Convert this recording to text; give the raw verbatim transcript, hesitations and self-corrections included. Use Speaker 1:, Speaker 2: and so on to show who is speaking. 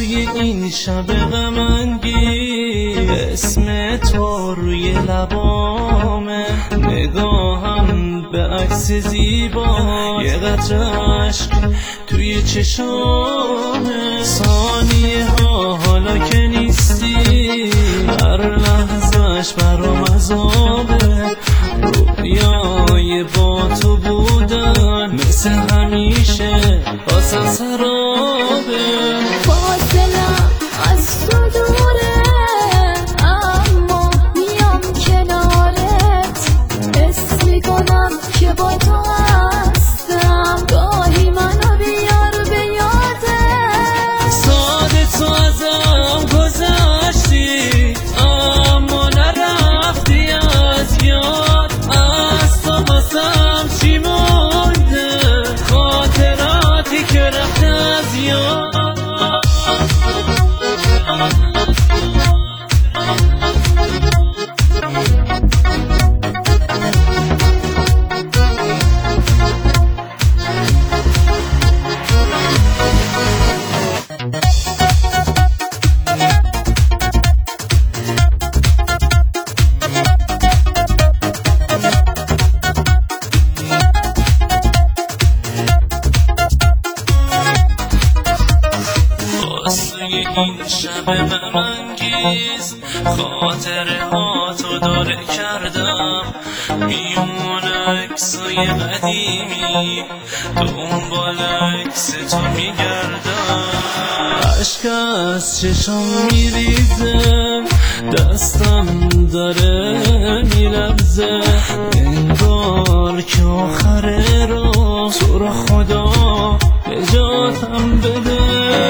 Speaker 1: توی این شب غم انگیز اسم تو روی لبامه، نگاهم به عکس زیبا، یه قطره عشق توی چشامه. ثانیه ها حالا که نیستی، هر لحظهش برام عذابه. رویای با تو بودن مثل همیشه واسم سرابه.
Speaker 2: فاصلم از تو دوره، اما میام کنارت، حس میکنم که با تو هستم، گاهی منو بیار به یادت.
Speaker 1: ساده تو ازم گذشتی اما نرفتی از یاد، از تو باسم چی مونده، خاطراتی که رفته از یاد. این شب غم انگیز خاطره ها تو داره کردم، میون عکسای قدیمی دنبال عکس تو میگردم. عشق از چشم میریزه، دستم داره میلرزه، انگار که آخره را تو را خدا نجاتم بده.